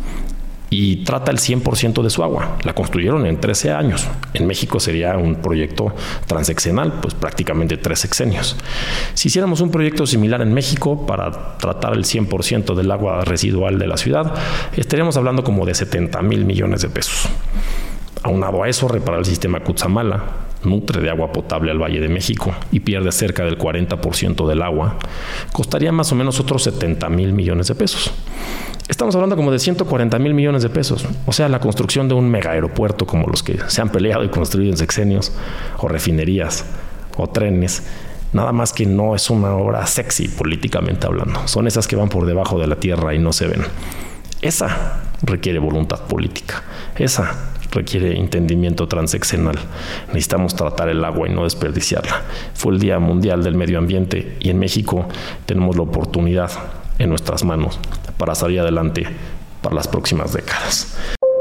y trata el 100% de su agua. La construyeron en 13 años. En México sería un proyecto transeccional, pues prácticamente 3 sexenios. Si hiciéramos un proyecto similar en México para tratar el 100% del agua residual de la ciudad, estaríamos hablando como de 70 mil millones de pesos. Aunado a eso, reparar el sistema Cutzamala nutre de agua potable al Valle de México y pierde cerca del 40% del agua, costaría más o menos otros 70 mil millones de pesos. Estamos hablando como de 140 mil millones de pesos. O sea, la construcción de un mega aeropuerto como los que se han peleado y construido en sexenios, o refinerías, o trenes, nada más que no es una obra sexy políticamente hablando. Son esas que van por debajo de la tierra y no se ven. Esa requiere voluntad política. Esa requiere entendimiento transeccional. Necesitamos tratar el agua y no desperdiciarla. Fue el Día Mundial del Medio Ambiente y en México tenemos la oportunidad en nuestras manos para salir adelante para las próximas décadas.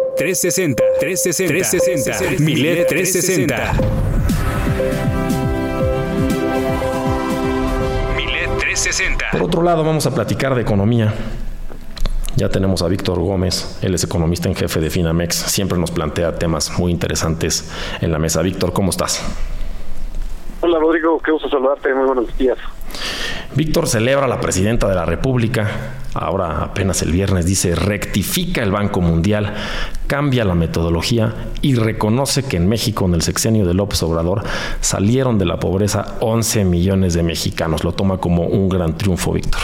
360. Milet 360. Milet 360. Por otro lado, vamos a platicar de economía. Ya tenemos a Víctor Gómez, él es economista en jefe de Finamex. Siempre nos plantea temas muy interesantes en la mesa. Víctor, ¿cómo estás? Hola, Rodrigo, qué gusto saludarte. Muy buenos días. Víctor, celebra la presidenta de la República, ahora apenas el viernes dice, rectifica el Banco Mundial, cambia la metodología y reconoce que en México, en el sexenio de López Obrador, salieron de la pobreza 11 millones de mexicanos. Lo toma como un gran triunfo, Víctor.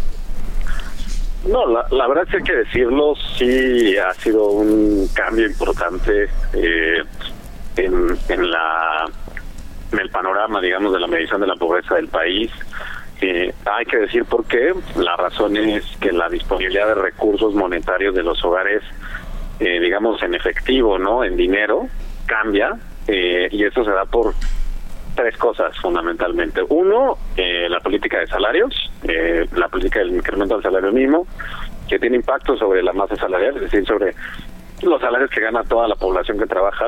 No, la verdad es que hay que decirlo, sí ha sido un cambio importante en el panorama, digamos, de la medición de la pobreza del país. Hay que decir por qué. La razón es que la disponibilidad de recursos monetarios de los hogares, digamos, en efectivo, ¿no?, en dinero, cambia, y eso se da por tres cosas fundamentalmente. Uno, la política de salarios, la política del incremento del salario mínimo, que tiene impacto sobre la masa salarial, es decir, sobre los salarios que gana toda la población que trabaja,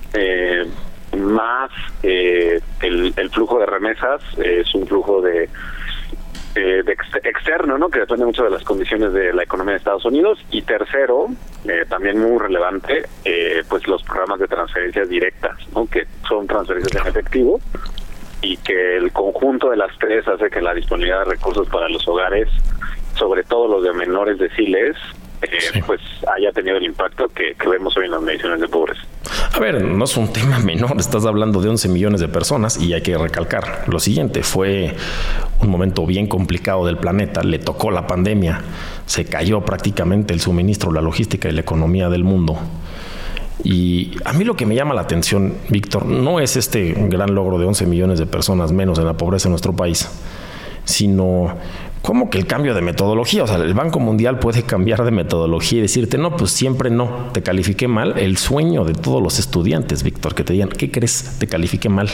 más el flujo de remesas, es un flujo de externo, ¿no?, que depende mucho de las condiciones de la economía de Estados Unidos. Y tercero, también muy relevante, pues los programas de transferencias directas, ¿no?, que son transferencias en efectivo, y que el conjunto de las tres hace que la disponibilidad de recursos para los hogares, sobre todo los de menores deciles, pues haya tenido el impacto que vemos hoy en las mediciones de pobreza. A ver, no es un tema menor, estás hablando de 11 millones de personas y hay que recalcar lo siguiente, fue un momento bien complicado del planeta, le tocó la pandemia, se cayó prácticamente el suministro, la logística y la economía del mundo. Y a mí lo que me llama la atención, Víctor, no es este gran logro de 11 millones de personas menos en la pobreza en nuestro país, sino ¿cómo que el cambio de metodología? O sea, el Banco Mundial puede cambiar de metodología y decirte, no, pues siempre no, te califiqué mal. El sueño de todos los estudiantes, Víctor, que te digan, ¿qué crees? Te califiqué mal.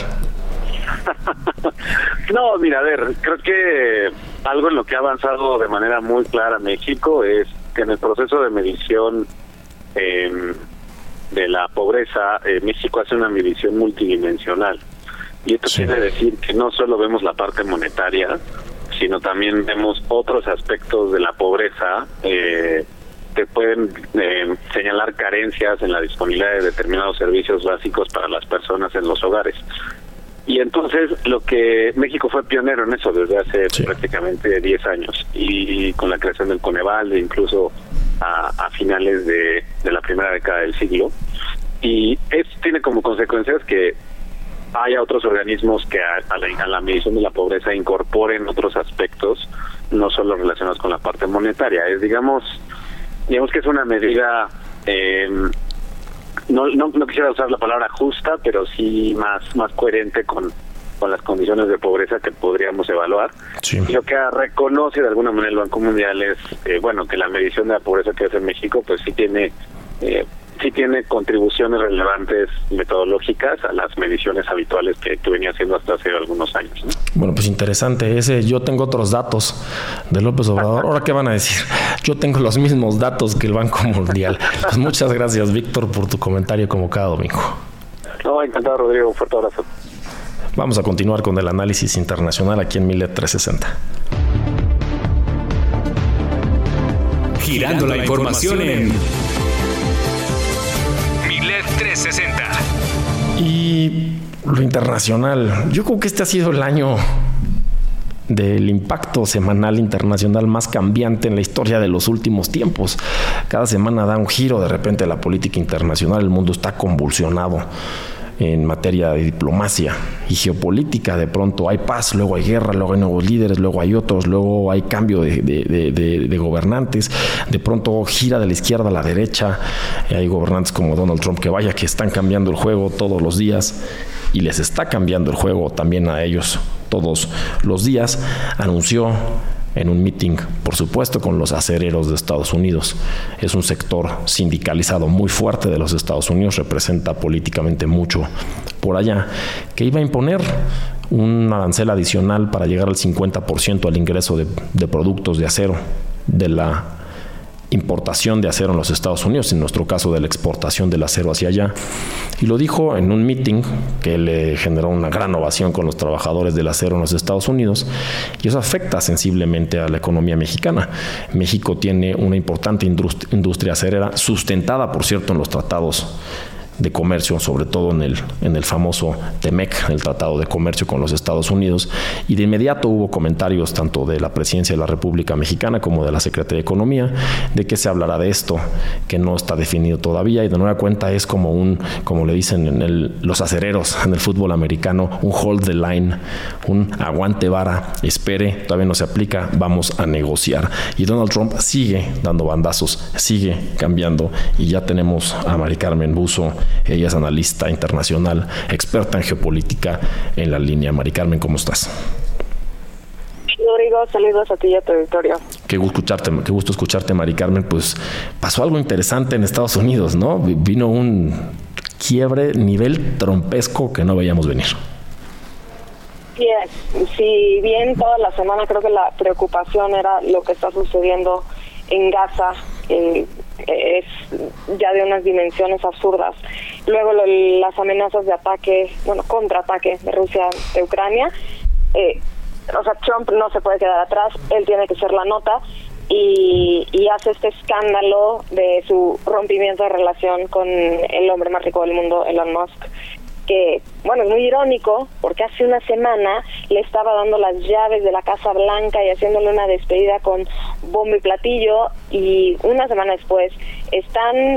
No, mira, a ver, creo que algo en lo que ha avanzado de manera muy clara México es que en el proceso de medición de la pobreza, México hace una medición multidimensional. Y esto quiere decir que no solo vemos la parte monetaria, sino también vemos otros aspectos de la pobreza que pueden señalar carencias en la disponibilidad de determinados servicios básicos para las personas en los hogares. Y entonces lo que México fue pionero en eso desde hace prácticamente 10 años, y con la creación del Coneval, incluso a finales de la primera década del siglo. Y esto tiene como consecuencias que haya otros organismos que a la medición de la pobreza incorporen otros aspectos, no solo relacionados con la parte monetaria. Es digamos que es una medida, no quisiera usar la palabra justa, pero sí más coherente con las condiciones de pobreza que podríamos evaluar. Sí. Y lo que reconoce de alguna manera el Banco Mundial es que la medición de la pobreza que hace en México pues sí tiene contribuciones relevantes metodológicas a las mediciones habituales que venía haciendo hasta hace algunos años, ¿no? Bueno, pues interesante. Yo tengo otros datos de López Obrador. ¿Ahora qué van a decir? Yo tengo los mismos datos que el Banco Mundial. Pues muchas gracias, Víctor, por tu comentario como cada domingo. No, encantado, Rodrigo. Un fuerte abrazo. Vamos a continuar con el análisis internacional aquí en Milet 360. Girando la información en Milet 360. Y lo internacional, yo creo que este ha sido el año del impacto semanal internacional más cambiante en la historia de los últimos tiempos. Cada semana da un giro de repente la política internacional, el mundo está convulsionado en materia de diplomacia y geopolítica. De pronto hay paz, luego hay guerra, luego hay nuevos líderes, luego hay otros, luego hay cambio de gobernantes, de pronto gira de la izquierda a la derecha, hay gobernantes como Donald Trump que están cambiando el juego todos los días, y les está cambiando el juego también a ellos todos los días. Anunció en un meeting, por supuesto, con los acereros de Estados Unidos. Es un sector sindicalizado muy fuerte de los Estados Unidos, representa políticamente mucho por allá, que iba a imponer un arancel adicional para llegar al 50% al ingreso de productos de acero, de la importación de acero en los Estados Unidos, en nuestro caso de la exportación del acero hacia allá. Y lo dijo en un meeting que le generó una gran ovación con los trabajadores del acero en los Estados Unidos, y eso afecta sensiblemente a la economía mexicana. México tiene una importante industria acerera, sustentada, por cierto, en los tratados de comercio, sobre todo en el famoso TEMEC, el Tratado de Comercio con los Estados Unidos, y de inmediato hubo comentarios tanto de la Presidencia de la República Mexicana como de la Secretaría de Economía de que se hablará de esto, que no está definido todavía, y de nueva cuenta es como le dicen los acereros en el fútbol americano, un hold the line, un aguante vara, espere, todavía no se aplica, vamos a negociar. Y Donald Trump sigue dando bandazos, sigue cambiando, y ya tenemos a Mari Carmen Buzo, ella es analista internacional, experta en geopolítica, en la línea. Mari Carmen, ¿cómo estás? Rodrigo, saludos a ti y a tu auditorio. Qué gusto escucharte, Mari Carmen. Pues pasó algo interesante en Estados Unidos, ¿no? Vino un quiebre nivel trompesco que no veíamos venir. Si bien toda la semana creo que la preocupación era lo que está sucediendo en Gaza, es ya de unas dimensiones absurdas. Luego las amenazas de ataque, contraataque de Rusia de Ucrania. Trump no se puede quedar atrás, él tiene que ser la nota y hace este escándalo de su rompimiento de relación con el hombre más rico del mundo, Elon Musk, que, es muy irónico porque hace una semana le estaba dando las llaves de la Casa Blanca y haciéndole una despedida con bombo y platillo, y una semana después están,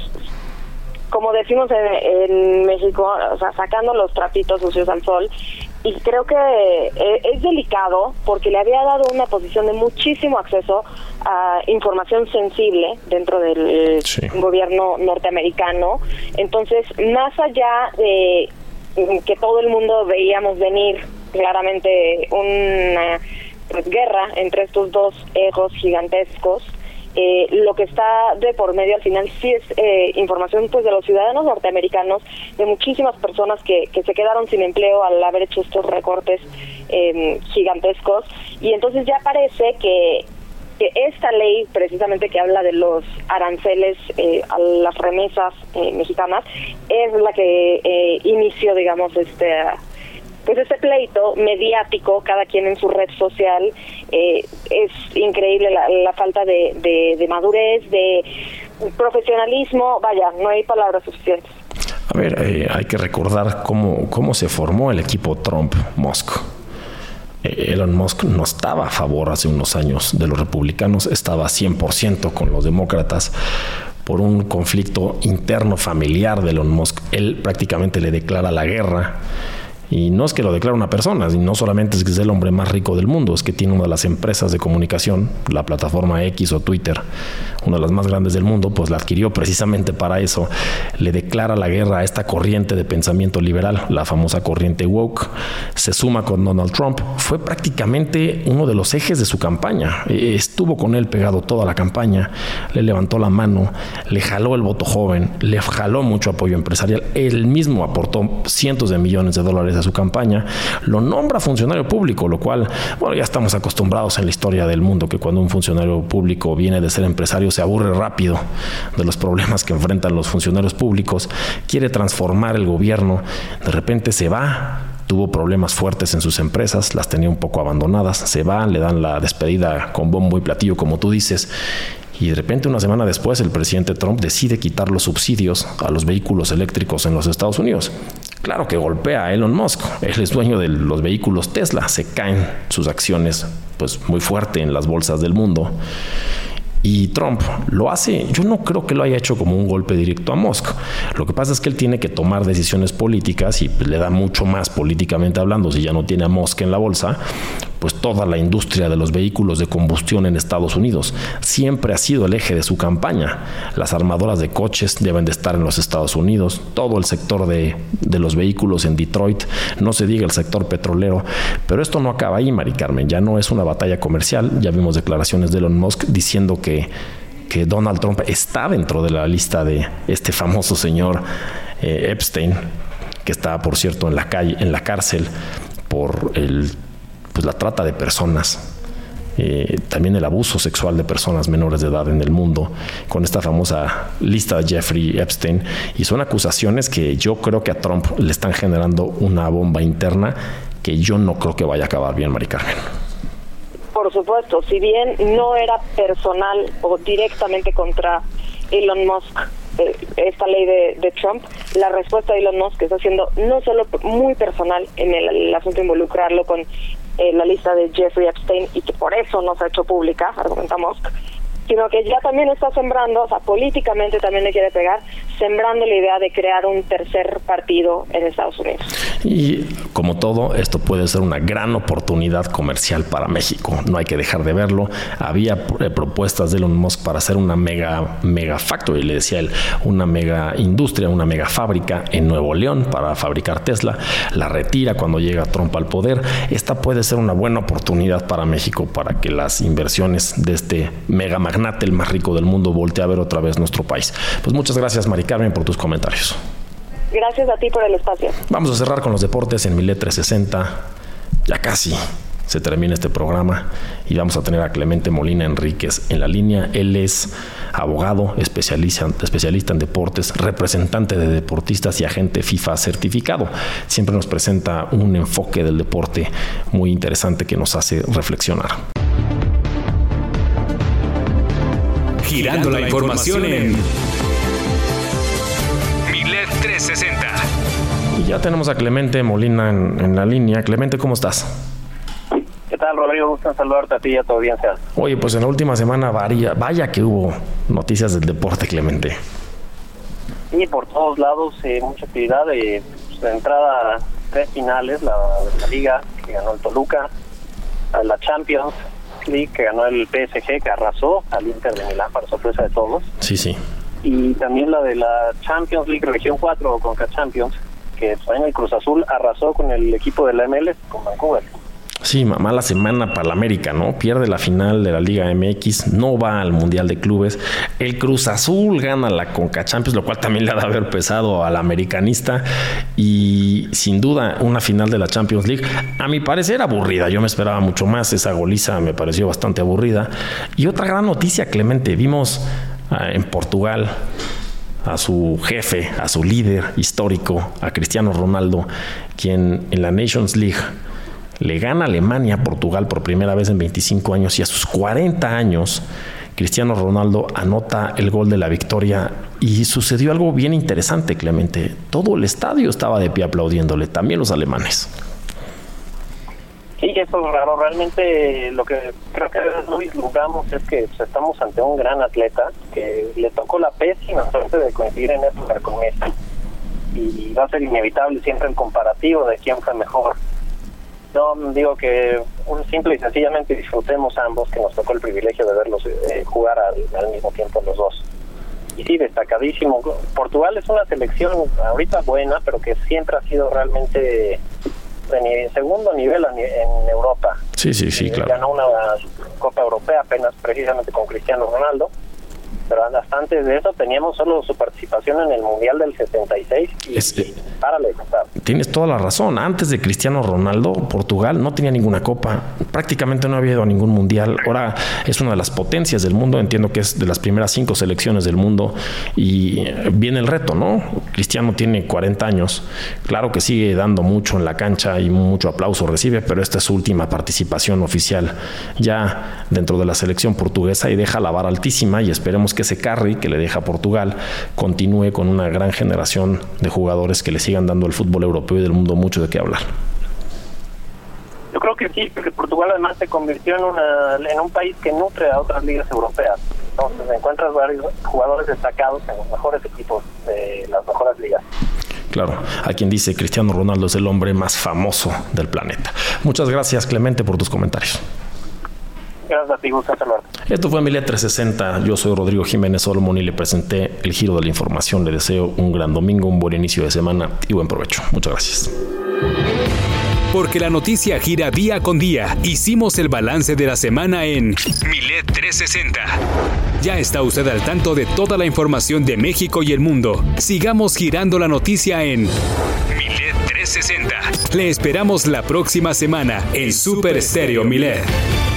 como decimos en México, sacando los trapitos sucios al sol. Y creo que es delicado porque le había dado una posición de muchísimo acceso a información sensible dentro del gobierno norteamericano. Entonces, más allá de que todo el mundo veíamos venir claramente una guerra entre estos dos egos gigantescos, lo que está de por medio al final sí es información de los ciudadanos norteamericanos, de muchísimas personas que se quedaron sin empleo al haber hecho estos recortes gigantescos, y entonces ya parece que esta ley precisamente que habla de los aranceles a las remesas mexicanas es la que inició, este pleito mediático, cada quien en su red social. Es increíble la falta de madurez, de profesionalismo, no hay palabras suficientes. A ver, hay que recordar cómo se formó el equipo Trump-Musk. Elon Musk no estaba a favor hace unos años de los republicanos, estaba 100% con los demócratas por un conflicto interno familiar de Elon Musk. Él prácticamente le declara la guerra. Y no es que lo declare una persona, y no solamente es que es el hombre más rico del mundo, es que tiene una de las empresas de comunicación, la plataforma X o Twitter, una de las más grandes del mundo, pues la adquirió precisamente para eso. Le declara la guerra a esta corriente de pensamiento liberal, la famosa corriente woke. Se suma con Donald Trump. Fue prácticamente uno de los ejes de su campaña. Estuvo con él pegado toda la campaña, le levantó la mano, le jaló el voto joven, le jaló mucho apoyo empresarial. Él mismo aportó cientos de millones de dólares a su campaña, lo nombra funcionario público, lo cual, ya estamos acostumbrados en la historia del mundo que cuando un funcionario público viene de ser empresario se aburre rápido de los problemas que enfrentan los funcionarios públicos, quiere transformar el gobierno, de repente se va. Tuvo problemas fuertes en sus empresas, las tenía un poco abandonadas, se va, le dan la despedida con bombo y platillo, como tú dices, y de repente una semana después el presidente Trump decide quitar los subsidios a los vehículos eléctricos en los Estados Unidos. Claro que golpea a Elon Musk, él es dueño de los vehículos Tesla, se caen sus acciones muy fuerte en las bolsas del mundo. Y Trump lo hace, yo no creo que lo haya hecho como un golpe directo a Musk. Lo que pasa es que él tiene que tomar decisiones políticas y le da mucho más políticamente hablando si ya no tiene a Musk en la bolsa, pues toda la industria de los vehículos de combustión en Estados Unidos siempre ha sido el eje de su campaña. Las armadoras de coches deben de estar en los Estados Unidos, todo el sector de los vehículos en Detroit, no se diga el sector petrolero, pero esto no acaba ahí, Mari Carmen, ya no es una batalla comercial. Ya vimos declaraciones de Elon Musk diciendo que Donald Trump está dentro de la lista de este famoso señor Epstein, que está, por cierto, en la cárcel por la trata de personas, también el abuso sexual de personas menores de edad en el mundo, con esta famosa lista de Jeffrey Epstein, y son acusaciones que yo creo que a Trump le están generando una bomba interna que yo no creo que vaya a acabar bien, Mari Carmen. Por supuesto, si bien no era personal o directamente contra Elon Musk esta ley de Trump, la respuesta de Elon Musk está siendo no solo muy personal en el asunto de involucrarlo con la lista de Jeffrey Epstein, y que por eso no se ha hecho pública, argumenta Musk, sino que ya también está sembrando, o sea, políticamente también le quiere pegar, sembrando la idea de crear un tercer partido en Estados Unidos. Y como todo, esto puede ser una gran oportunidad comercial para México. No hay que dejar de verlo. Había propuestas de Elon Musk para hacer una mega factory, le decía él, una mega industria, una mega fábrica en Nuevo León para fabricar Tesla. La retira cuando llega Trump al poder. Esta puede ser una buena oportunidad para México para que las inversiones de este mega magnate, el más rico del mundo, voltee a ver otra vez nuestro país. Pues muchas gracias, Mari Carmen, por tus comentarios. Gracias a ti por el espacio. Vamos a cerrar con los deportes en Milet 360. Ya casi se termina este programa y vamos a tener a Clemente Molina Enríquez en la línea. Él es abogado, especialista en deportes, representante de deportistas y agente FIFA certificado. Siempre nos presenta un enfoque del deporte muy interesante que nos hace reflexionar. Girando la información en Milet 360. Y ya tenemos a Clemente Molina en la línea. Clemente, ¿cómo estás? ¿Qué tal, Rodrigo? Gusto saludarte a ti y a tu audiencia. Oye, pues en la última semana vaya que hubo noticias del deporte, Clemente. Sí, por todos lados, mucha actividad. De entrada, 3 finales, la Liga, que ganó el Toluca, la Champions League, que ganó el PSG, que arrasó al Inter de Milán, para sorpresa de todos. Sí. Y también la de la Champions League Región 4, Conca Champions, que en el Cruz Azul arrasó con el equipo de la MLS, con Vancouver. Sí, mala semana para la América, ¿no? Pierde la final de la Liga MX, no va al Mundial de Clubes. El Cruz Azul gana la Conca Champions, lo cual también le ha de haber pesado al americanista. Y sin duda, una final de la Champions League, a mi parecer, aburrida. Yo me esperaba mucho más. Esa goliza me pareció bastante aburrida. Y otra gran noticia, Clemente. Vimos en Portugal a su jefe, a su líder histórico, a Cristiano Ronaldo, quien en la Nations League le gana a Alemania a Portugal por primera vez en 25 años, y a sus 40 años Cristiano Ronaldo anota el gol de la victoria. Y sucedió algo bien interesante, Clemente. Todo el estadio estaba de pie aplaudiéndole, también los alemanes. Sí, eso es raro. Realmente lo que creo que no vislumbramos es que estamos ante un gran atleta que le tocó la pésima suerte de coincidir en época con Messi. Y va a ser inevitable siempre el comparativo de quién fue mejor. Yo digo que simple y sencillamente disfrutemos ambos, que nos tocó el privilegio de verlos jugar al mismo tiempo los dos. Y sí, destacadísimo. Portugal es una selección ahorita buena, pero que siempre ha sido realmente de segundo nivel en Europa. Sí, claro. Ganó una Copa Europea apenas precisamente con Cristiano Ronaldo, pero hasta antes de eso teníamos solo su participación en el Mundial del 76 y párale de contar. Tienes toda la razón. Antes de Cristiano Ronaldo, Portugal no tenía ninguna copa, prácticamente no había ido a ningún mundial. Ahora es una de las potencias del mundo, entiendo que es de las primeras 5 selecciones del mundo, y viene el reto, ¿no? Cristiano tiene 40 años, claro que sigue dando mucho en la cancha y mucho aplauso recibe, pero esta es su última participación oficial ya dentro de la selección portuguesa, y deja la vara altísima, y esperemos que ese carry que le deja Portugal continúe con una gran generación de jugadores que le sigan dando al fútbol europeo y del mundo mucho de qué hablar. Yo creo que sí, porque Portugal además se convirtió en un país que nutre a otras ligas europeas. Entonces encuentras varios jugadores destacados en los mejores equipos de las mejores ligas. Claro, hay quien dice Cristiano Ronaldo es el hombre más famoso del planeta. Muchas gracias, Clemente, por tus comentarios. Gracias a ti, gusto saludarte. Esto fue Milet 360. Yo soy Rodrigo Jiménez Solomon y le presenté el giro de la información. Le deseo un gran domingo, un buen inicio de semana y buen provecho. Muchas gracias. Porque la noticia gira día con día, hicimos el balance de la semana en Milet 360. Ya está usted al tanto de toda la información de México y el mundo. Sigamos girando la noticia en Milet 360. Le esperamos la próxima semana en Super Estéreo Milet.